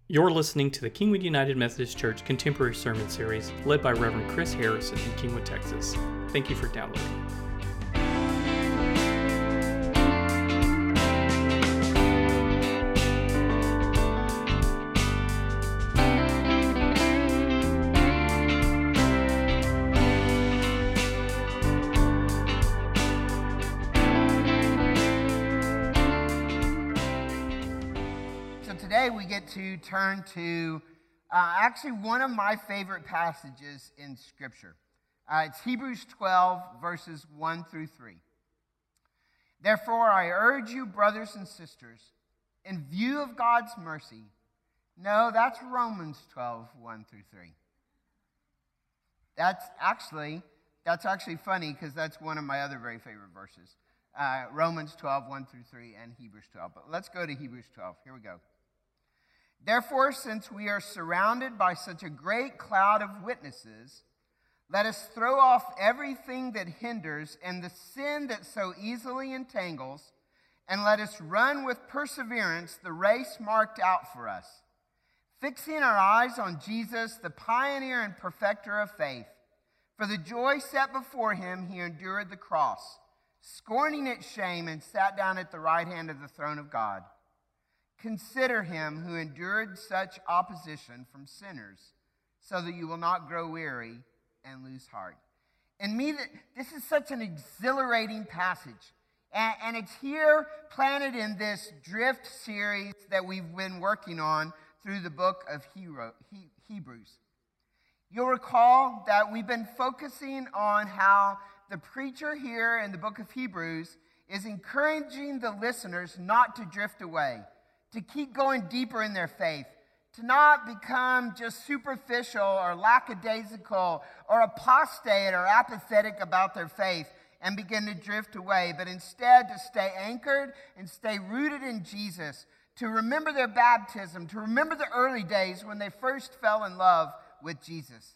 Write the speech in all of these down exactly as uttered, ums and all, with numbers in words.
You're listening to the Kingwood United Methodist Church Contemporary Sermon Series, led by Reverend Chris Harrison in Kingwood, Texas. Thank you for downloading. Today we get to turn to uh, actually one of my favorite passages in Scripture. Uh, it's Hebrews twelve, verses one through three. Therefore, I urge you, brothers and sisters, in view of God's mercy. No, that's Romans twelve, one through three. That's actually, that's actually funny because that's one of my other very favorite verses. Uh, Romans twelve, one through three, and Hebrews twelve. But let's go to Hebrews twelve. Here we go. Therefore, since we are surrounded by such a great cloud of witnesses, let us throw off everything that hinders and the sin that so easily entangles, and let us run with perseverance the race marked out for us, fixing our eyes on Jesus, the pioneer and perfecter of faith. For the joy set before him, he endured the cross, scorning its shame, and sat down at the right hand of the throne of God. Consider him who endured such opposition from sinners, so that you will not grow weary and lose heart. And me, this is such an exhilarating passage. And, and it's here planted in this drift series that we've been working on through the book of Hebrews. You'll recall that we've been focusing on how the preacher here in the book of Hebrews is encouraging the listeners not to drift away, to keep going deeper in their faith, to not become just superficial or lackadaisical or apostate or apathetic about their faith and begin to drift away, but instead to stay anchored and stay rooted in Jesus, to remember their baptism, to remember the early days when they first fell in love with Jesus.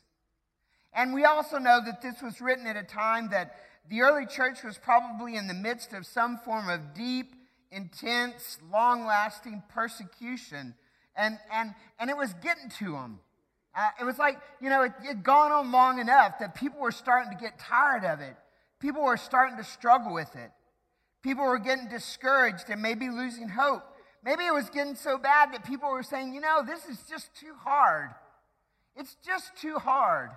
And we also know that this was written at a time that the early church was probably in the midst of some form of deep, intense, long-lasting persecution, and and and it was getting to them. Uh, it was like, you know, it had gone on long enough that people were starting to get tired of it. People were starting to struggle with it. People were getting discouraged and maybe losing hope. Maybe it was getting so bad that people were saying, you know, this is just too hard. It's just too hard.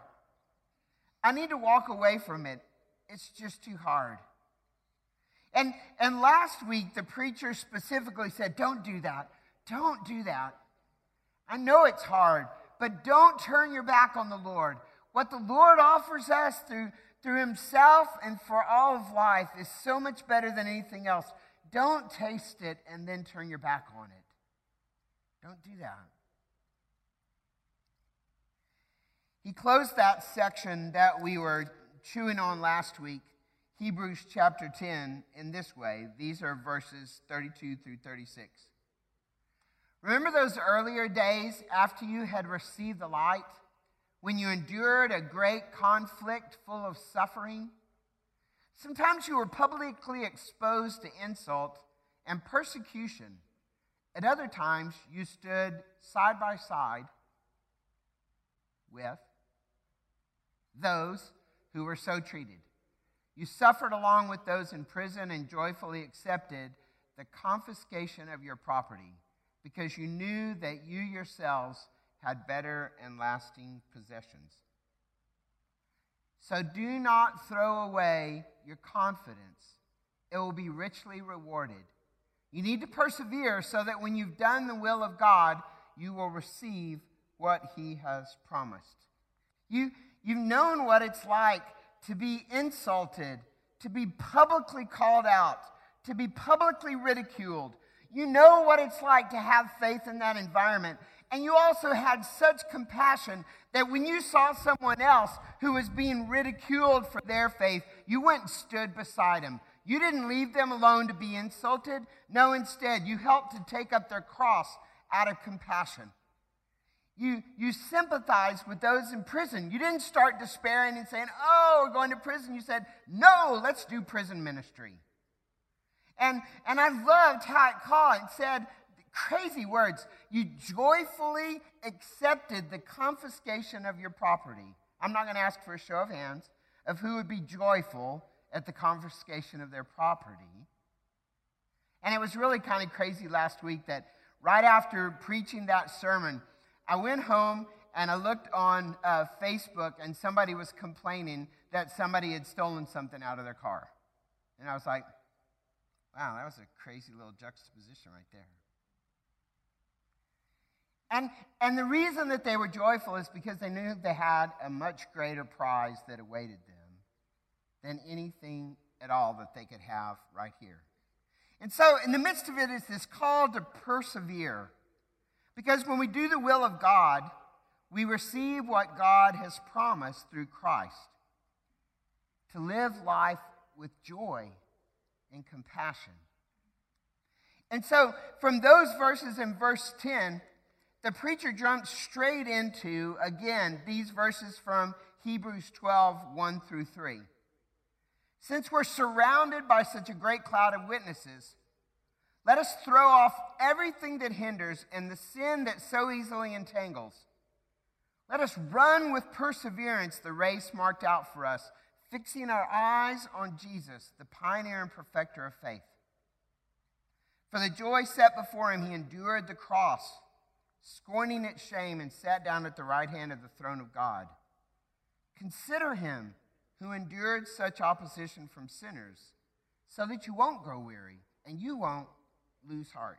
I need to walk away from it. It's just too hard. And, and last week, the preacher specifically said, don't do that. Don't do that. I know it's hard, but don't turn your back on the Lord. What the Lord offers us through, through himself and for all of life is so much better than anything else. Don't taste it and then turn your back on it. Don't do that. He closed that section that we were chewing on last week, Hebrews chapter ten, in this way. These are verses thirty-two through thirty-six. Remember those earlier days after you had received the light, when you endured a great conflict full of suffering? Sometimes you were publicly exposed to insult and persecution. At other times, you stood side by side with those who were so treated. You suffered along with those in prison and joyfully accepted the confiscation of your property because you knew that you yourselves had better and lasting possessions. So do not throw away your confidence. It will be richly rewarded. You need to persevere so that when you've done the will of God, you will receive what he has promised. You, you've known what it's like to be insulted, to be publicly called out, to be publicly ridiculed. You know what it's like to have faith in that environment. And you also had such compassion that when you saw someone else who was being ridiculed for their faith, you went and stood beside them. You didn't leave them alone to be insulted. No, instead, you helped to take up their cross out of compassion. You, you sympathized with those in prison. You didn't start despairing and saying, oh, we're going to prison. You said, no, let's do prison ministry. And, and I loved how it called. It said, Crazy words. You joyfully accepted the confiscation of your property. I'm not going to ask for a show of hands of who would be joyful at the confiscation of their property. And it was really kind of crazy last week that right after preaching that sermon, I went home and I looked on uh, Facebook, and somebody was complaining that somebody had stolen something out of their car. And I was like, wow, that was a crazy little juxtaposition right there. And, and the reason that they were joyful is because they knew they had a much greater prize that awaited them than anything at all that they could have right here. And so in the midst of it is this call to persevere. Because when we do the will of God, we receive what God has promised through Christ. To live life with joy and compassion. And so from those verses in verse ten, the preacher jumps straight into, again, these verses from Hebrews twelve, one through three. Since we're surrounded by such a great cloud of witnesses, let us throw off everything that hinders and the sin that so easily entangles. Let us run with perseverance the race marked out for us, fixing our eyes on Jesus, the pioneer and perfecter of faith. For the joy set before him, he endured the cross, scorning its shame, and sat down at the right hand of the throne of God. Consider him who endured such opposition from sinners, so that you won't grow weary and you won't lose heart.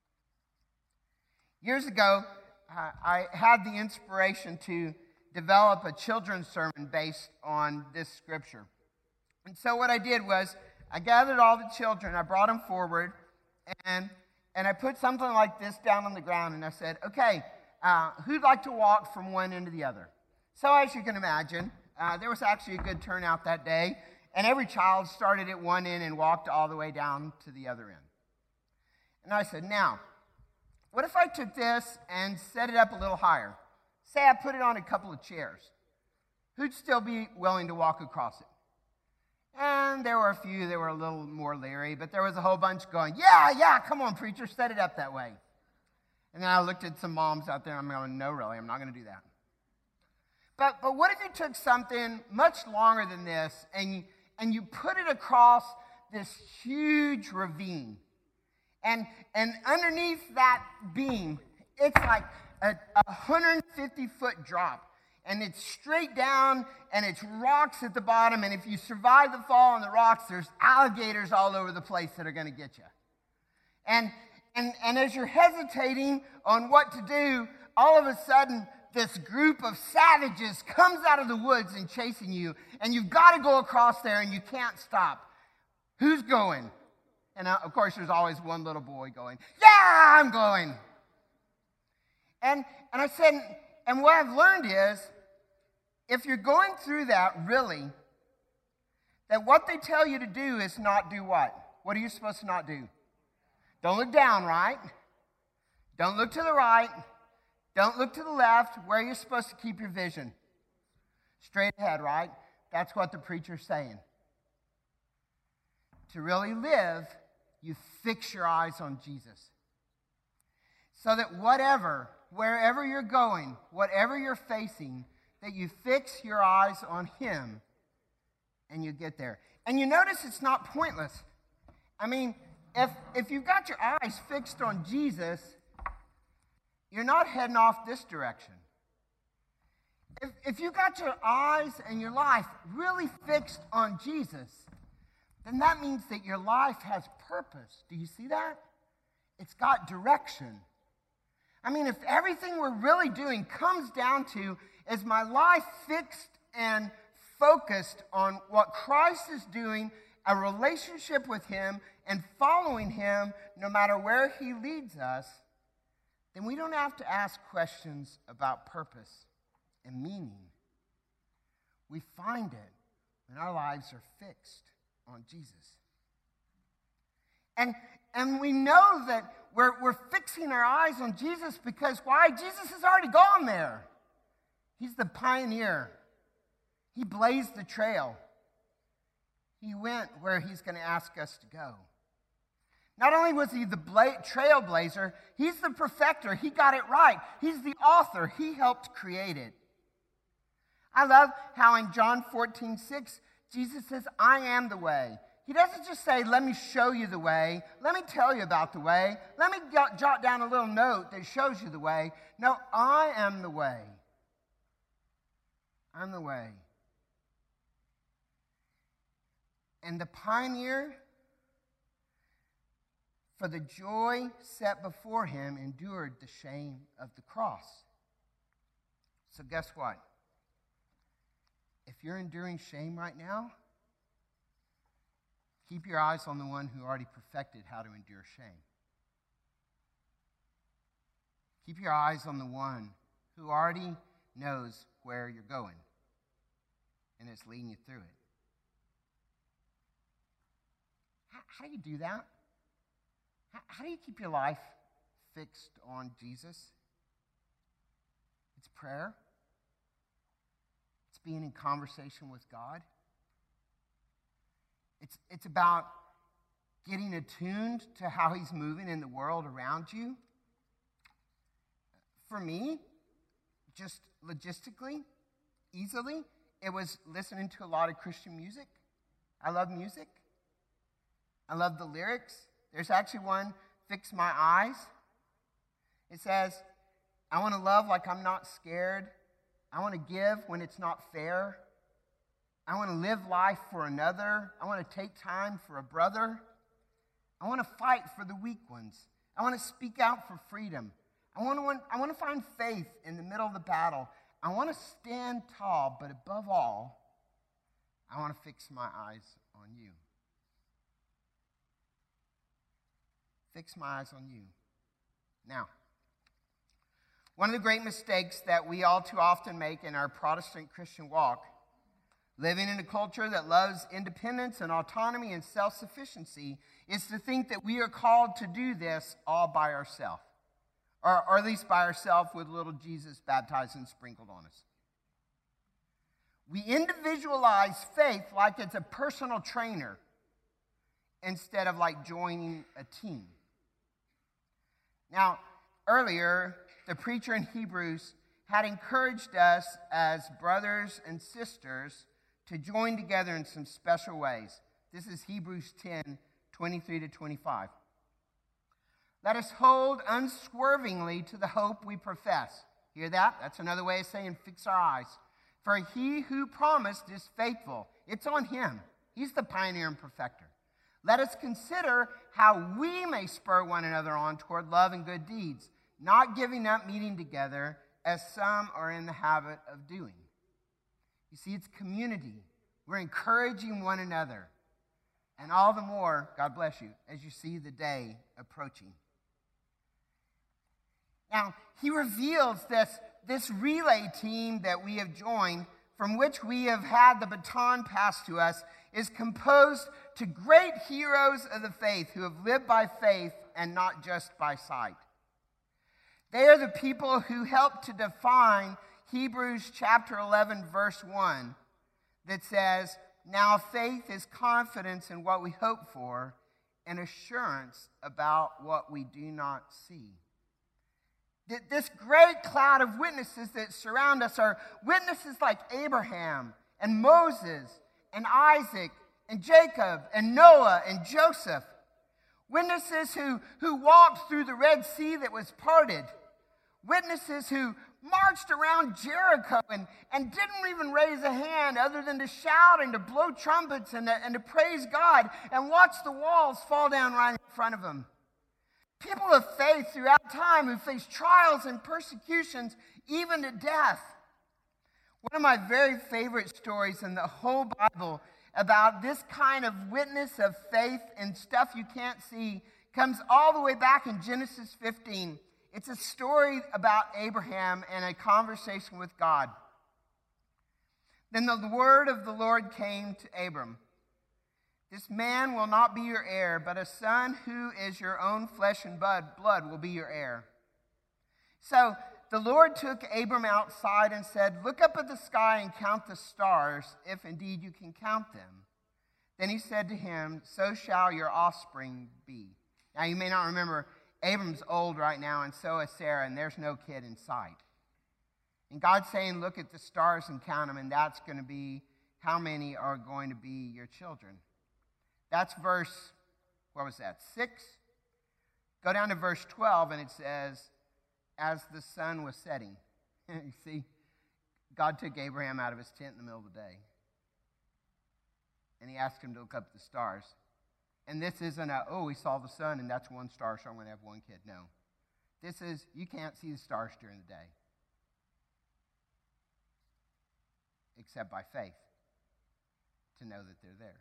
Years ago, uh, I had the inspiration to develop a children's sermon based on this scripture. And so what I did was I gathered all the children, I brought them forward, and, and I put something like this down on the ground, and I said, okay, uh, who'd like to walk from one end to the other? So as you can imagine, uh, there was actually a good turnout that day, and every child started at one end and walked all the way down to the other end. And I said, now, what if I took this and set it up a little higher? Say I put it on a couple of chairs. Who'd still be willing to walk across it? And there were a few that were a little more leery, but there was a whole bunch going, yeah, yeah, come on, preacher, set it up that way. And then I looked at some moms out there, and I'm going, no, really, I'm not going to do that. But but what if you took something much longer than this, and you, and you put it across this huge ravine? And, and underneath that beam, it's like a one hundred fifty foot drop. And it's straight down, and it's rocks at the bottom. And if you survive the fall on the rocks, there's alligators all over the place that are going to get you. And, and, and as you're hesitating on what to do, all of a sudden, this group of savages comes out of the woods and chasing you. And you've got to go across there, and you can't stop. Who's going? And uh, of course, there's always one little boy going, yeah, I'm going. And, and I said, and what I've learned is, if you're going through that, really, that what they tell you to do is not do what? What are you supposed to not do? Don't look down, right? Don't look to the right. Don't look to the left. Where are you supposed to keep your vision? Straight ahead, right? That's what the preacher's saying. To really live, you fix your eyes on Jesus. So that whatever, wherever you're going, whatever you're facing, that you fix your eyes on him and you get there. And you notice it's not pointless. I mean, if if you've got your eyes fixed on Jesus, you're not heading off this direction. If, if you got your eyes and your life really fixed on Jesus, then that means that your life has purpose. Do you see that? It's got direction. I mean, if everything we're really doing comes down to, is my life fixed and focused on what Christ is doing, a relationship with him, and following him no matter where he leads us, then we don't have to ask questions about purpose and meaning. We find it when our lives are fixed on Jesus. And, and we know that we're, we're fixing our eyes on Jesus because why? Jesus has already gone there. He's the pioneer. He blazed the trail. He went where he's going to ask us to go. Not only was he the bla- trailblazer, he's the perfecter. He got it right. He's the author. He helped create it. I love how in John fourteen six, Jesus says, I am the way. He doesn't just say, let me show you the way. Let me tell you about the way. Let me jot, jot down a little note that shows you the way. No, I am the way. I'm the way. And the pioneer, for the joy set before him, endured the shame of the cross. So guess what? If you're enduring shame right now, keep your eyes on the one who already perfected how to endure shame. Keep your eyes on the one who already knows where you're going and is leading you through it. How, how do you do that? How, how do you keep your life fixed on Jesus? It's prayer. It's being in conversation with God. It's, it's about getting attuned to how he's moving in the world around you. For me, just logistically, easily, it was listening to a lot of Christian music. I love music. I love the lyrics. There's actually one, Fix My Eyes. It says, I want to love like I'm not scared. I want to give when it's not fair. I want to live life for another. I want to take time for a brother. I want to fight for the weak ones. I want to speak out for freedom. I want to, I want to find faith in the middle of the battle. I want to stand tall, but above all, I want to fix my eyes on you. Fix my eyes on you. Now, one of the great mistakes that we all too often make in our Protestant Christian walk, living in a culture that loves independence and autonomy and self-sufficiency, is to think that we are called to do this all by ourselves, or, or at least by ourselves with little Jesus baptized and sprinkled on us. We individualize faith like it's a personal trainer instead of like joining a team. Now, earlier, the preacher in Hebrews had encouraged us as brothers and sisters to join together in some special ways. This is Hebrews ten, twenty-three to twenty-five. Let us hold unswervingly to the hope we profess. Hear that? That's another way of saying fix our eyes. For he who promised is faithful. It's on him. He's the pioneer and perfecter. Let us consider how we may spur one another on toward love and good deeds, not giving up meeting together as some are in the habit of doing. You see, it's community. We're encouraging one another. And all the more, God bless you, as you see the day approaching. Now, he reveals this, this relay team that we have joined, from which we have had the baton passed to us, is composed to great heroes of the faith who have lived by faith and not just by sight. They are the people who helped to define Hebrews chapter eleven, verse one, that says, now faith is confidence in what we hope for and assurance about what we do not see. This great cloud of witnesses that surround us are witnesses like Abraham and Moses and Isaac and Jacob and Noah and Joseph. Witnesses who, who walked through the Red Sea that was parted. Witnesses who marched around Jericho and, and didn't even raise a hand other than to shout and to blow trumpets and to, and to praise God and watch the walls fall down right in front of them. People of faith throughout time who faced trials and persecutions, even to death. One of my very favorite stories in the whole Bible about this kind of witness of faith and stuff you can't see comes all the way back in Genesis fifteen. It's a story about Abraham and a conversation with God. Then the word of the Lord came to Abram. This man will not be your heir, but a son who is your own flesh and blood will be your heir. So the Lord took Abram outside and said, look up at the sky and count the stars, if indeed you can count them. Then he said to him, so shall your offspring be. Now, you may not remember, Abram's old right now, and so is Sarah, and there's no kid in sight. And God's saying, look at the stars and count them, and that's going to be how many are going to be your children. That's verse, what was that, six? Go down to verse twelve, and it says, as the sun was setting. You see, God took Abraham out of his tent in the middle of the day, and he asked him to look up at the stars. And this isn't a, oh, we saw the sun, and that's one star, so I'm going to have one kid. No. This is, you can't see the stars during the day, except by faith, to know that they're there.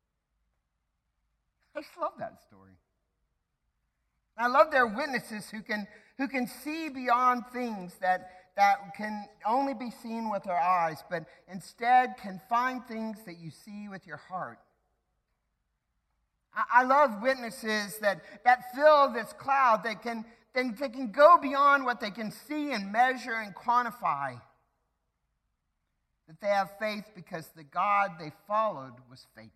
I just love that story. I love their witnesses who can who can see beyond things that, that can only be seen with our eyes, but instead can find things that you see with your heart. I, I love witnesses that, that fill this cloud, that can, they, they can go beyond what they can see and measure and quantify. That they have faith because the God they followed was faithful.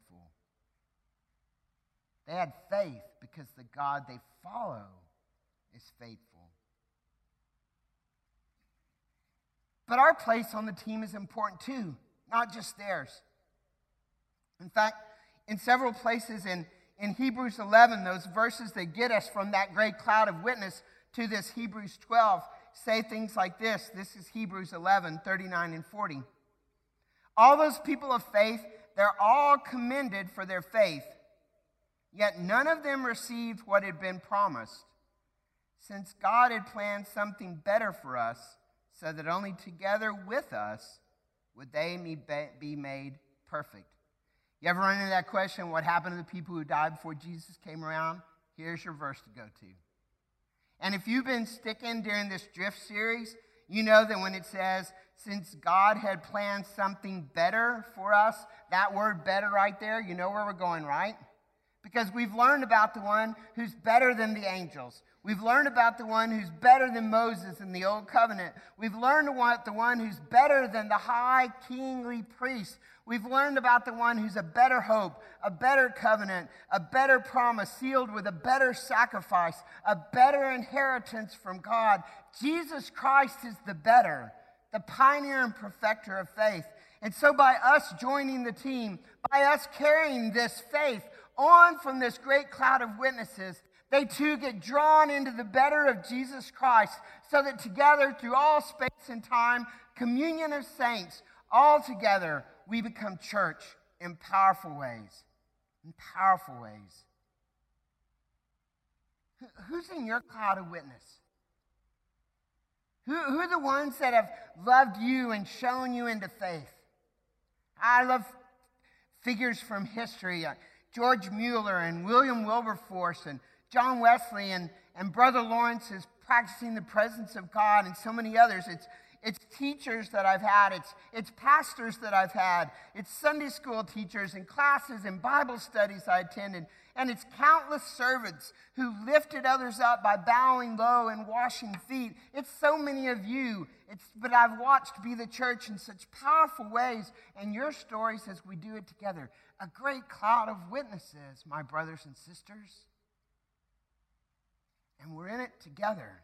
They had faith because the God they follow is faithful. But our place on the team is important too, not just theirs. In fact, in several places in, in Hebrews eleven, those verses that get us from that great cloud of witness to this Hebrews twelve say things like this. This is Hebrews eleven, thirty-nine and forty. All those people of faith, they're all commended for their faith. Yet none of them received what had been promised, since God had planned something better for us, so that only together with us would they be made perfect. You ever run into that question, what happened to the people who died before Jesus came around? Here's your verse to go to. And if you've been sticking during this drift series, you know that when it says, since God had planned something better for us, that word better right there, you know where we're going, right? Because we've learned about the one who's better than the angels. We've learned about the one who's better than Moses in the Old Covenant. We've learned about the one who's better than the high kingly priest. We've learned about the one who's a better hope, a better covenant, a better promise sealed with a better sacrifice, a better inheritance from God. Jesus Christ is the better, the pioneer and perfecter of faith. And so by us joining the team, by us carrying this faith on from this great cloud of witnesses, they too get drawn into the better of Jesus Christ, so that together through all space and time, communion of saints, all together, we become church in powerful ways. In powerful ways. Who's in your cloud of witness? Who, who are the ones that have loved you and shown you into faith? I love figures from history. George Mueller and William Wilberforce and John Wesley and, and Brother Lawrence is practicing the presence of God, and so many others. It's it's teachers that I've had. It's it's pastors that I've had. It's Sunday school teachers and classes and Bible studies I attended. And it's countless servants who lifted others up by bowing low and washing feet. It's so many of you. It's but I've watched Be the Church in such powerful ways, and your stories as we do it together. A great cloud of witnesses, my brothers and sisters. And we're in it together,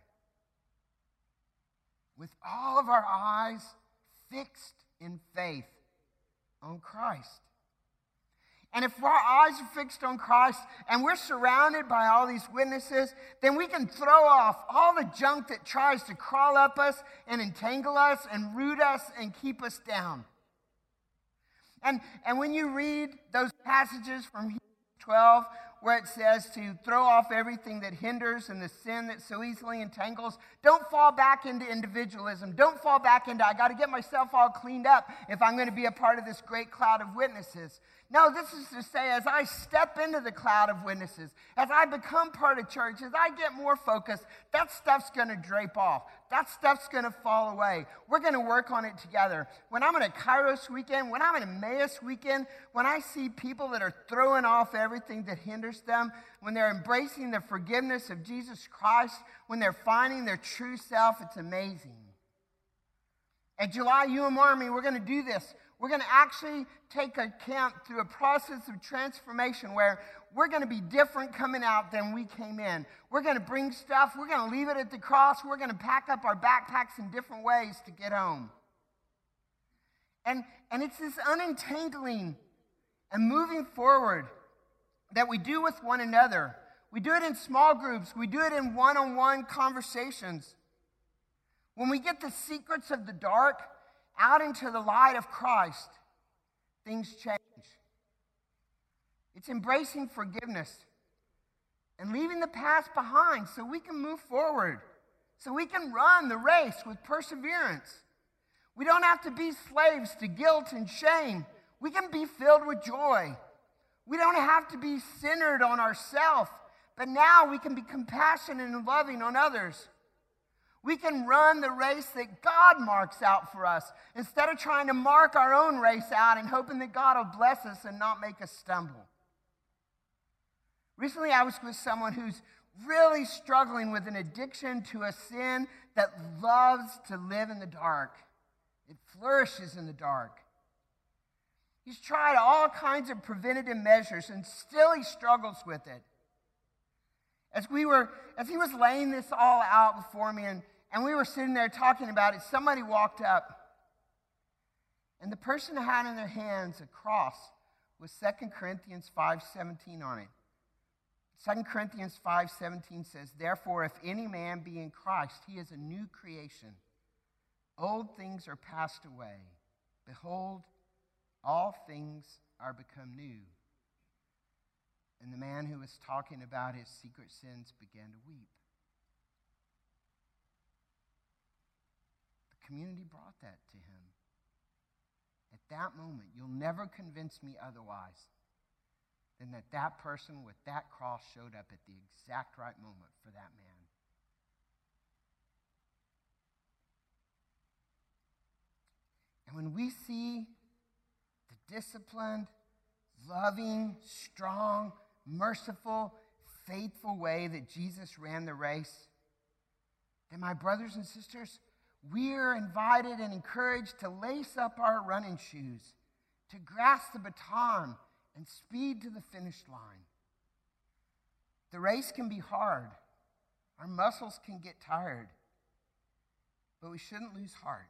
with all of our eyes fixed in faith on Christ. And if our eyes are fixed on Christ and we're surrounded by all these witnesses, then we can throw off all the junk that tries to crawl up us and entangle us and root us and keep us down. And, and when you read those passages from Hebrews twelve, where it says to throw off everything that hinders and the sin that so easily entangles, don't fall back into individualism. Don't fall back into, I got to get myself all cleaned up if I'm going to be a part of this great cloud of witnesses. No, this is to say, as I step into the cloud of witnesses, as I become part of church, as I get more focused, that stuff's going to drape off. That stuff's going to fall away. We're going to work on it together. When I'm at a Kairos weekend, when I'm at a Emmaus weekend, when I see people that are throwing off everything that hinders them, when they're embracing the forgiveness of Jesus Christ, when they're finding their true self, it's amazing. At July U M Army, we're going to do this. We're going to actually take a camp through a process of transformation where we're going to be different coming out than we came in. We're going to bring stuff. We're going to leave it at the cross. We're going to pack up our backpacks in different ways to get home. And, and it's this unentangling and moving forward that we do with one another. We do it in small groups. We do it in one-on-one conversations. When we get the secrets of the dark out into the light of Christ, things change. It's embracing forgiveness and leaving the past behind so we can move forward, so we can run the race with perseverance. We don't have to be slaves to guilt and shame. We can be filled with joy. We don't have to be centered on ourselves, but now we can be compassionate and loving on others. We can run the race that God marks out for us instead of trying to mark our own race out and hoping that God will bless us and not make us stumble. Recently, I was with someone who's really struggling with an addiction to a sin that loves to live in the dark. It flourishes in the dark. He's tried all kinds of preventative measures, and still he struggles with it. As we were, as he was laying this all out before me, and, and we were sitting there talking about it, somebody walked up, and the person had in their hands a cross with Second Corinthians five seventeen on it. Second Corinthians five seventeen says, "Therefore, if any man be in Christ, he is a new creation. Old things are passed away. Behold, all things are become new." And the man who was talking about his secret sins began to weep. The community brought that to him. At that moment, you'll never convince me otherwise than that that person with that cross showed up at the exact right moment for that man. And when we see the disciplined, loving, strong, merciful, faithful way that Jesus ran the race, then my brothers and sisters, we're invited and encouraged to lace up our running shoes, to grasp the baton and speed to the finish line. The race can be hard. Our muscles can get tired, but we shouldn't lose heart.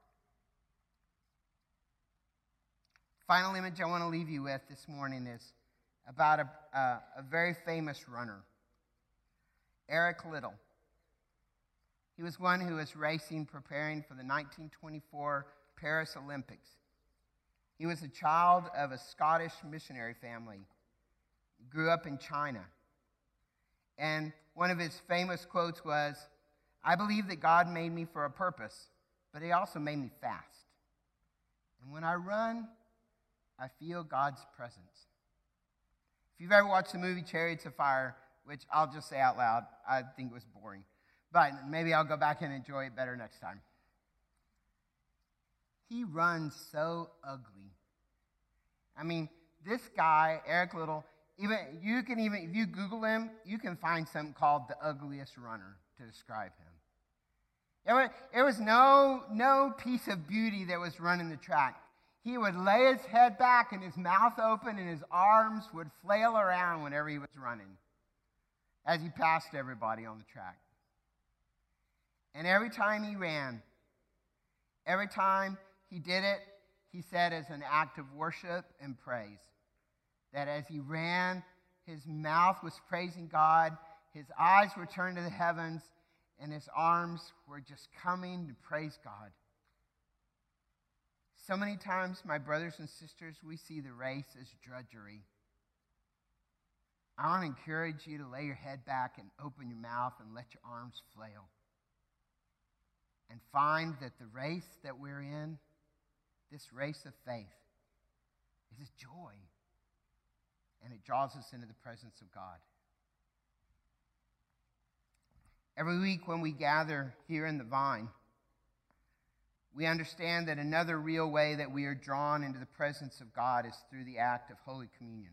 Final image I want to leave you with this morning is about a, uh, a very famous runner, Eric Liddell. He was one who was racing, preparing for the nineteen twenty-four Paris Olympics. He was a child of a Scottish missionary family. He grew up in China. And one of his famous quotes was, "I believe that God made me for a purpose, but he also made me fast. And when I run, I feel God's presence." If you've ever watched the movie Chariots of Fire, which I'll just say out loud, I think it was boring, but maybe I'll go back and enjoy it better next time. He runs so ugly. I mean, this guy, Eric Liddell, even you can even, if you Google him, you can find something called the ugliest runner to describe him. There was, there was no, no piece of beauty that was running the track. He would lay his head back and his mouth open and his arms would flail around whenever he was running as he passed everybody on the track. And every time he ran, every time he did it, he said as an act of worship and praise, that as he ran, his mouth was praising God, his eyes were turned to the heavens, and his arms were just coming to praise God. So many times, my brothers and sisters, we see the race as drudgery. I want to encourage you to lay your head back and open your mouth and let your arms flail. And find that the race that we're in, this race of faith, is a joy. And it draws us into the presence of God. Every week when we gather here in the Vine, we understand that another real way that we are drawn into the presence of God is through the act of Holy Communion.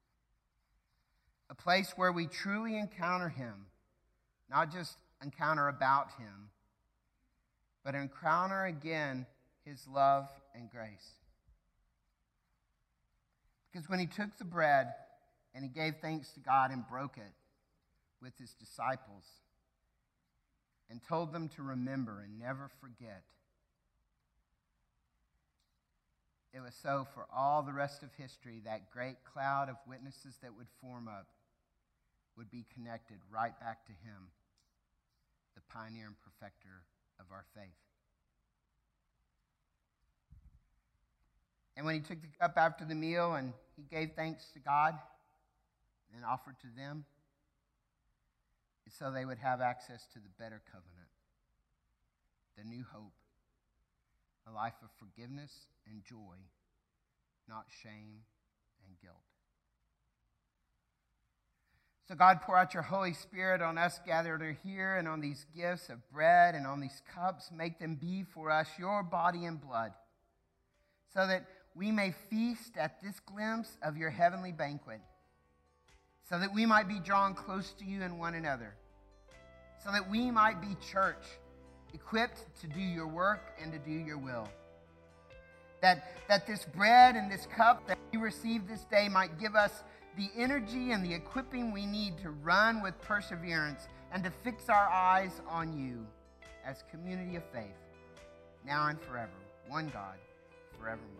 A place where we truly encounter him, not just encounter about him, but encounter again his love and grace. Because when he took the bread and he gave thanks to God and broke it with his disciples and told them to remember and never forget, it was so for all the rest of history. That great cloud of witnesses that would form up would be connected right back to him, the pioneer and perfecter of our faith. And when he took the cup after the meal and he gave thanks to God and offered to them, it's so they would have access to the better covenant, the new hope, a life of forgiveness and joy, not shame and guilt. So God, pour out your Holy Spirit on us gathered here and on these gifts of bread and on these cups. Make them be for us your body and blood, so that we may feast at this glimpse of your heavenly banquet, so that we might be drawn close to you and one another, so that we might be church, equipped to do your work and to do your will. That, that this bread and this cup that we receive this day might give us the energy and the equipping we need to run with perseverance and to fix our eyes on you as community of faith, now and forever, one God, forevermore.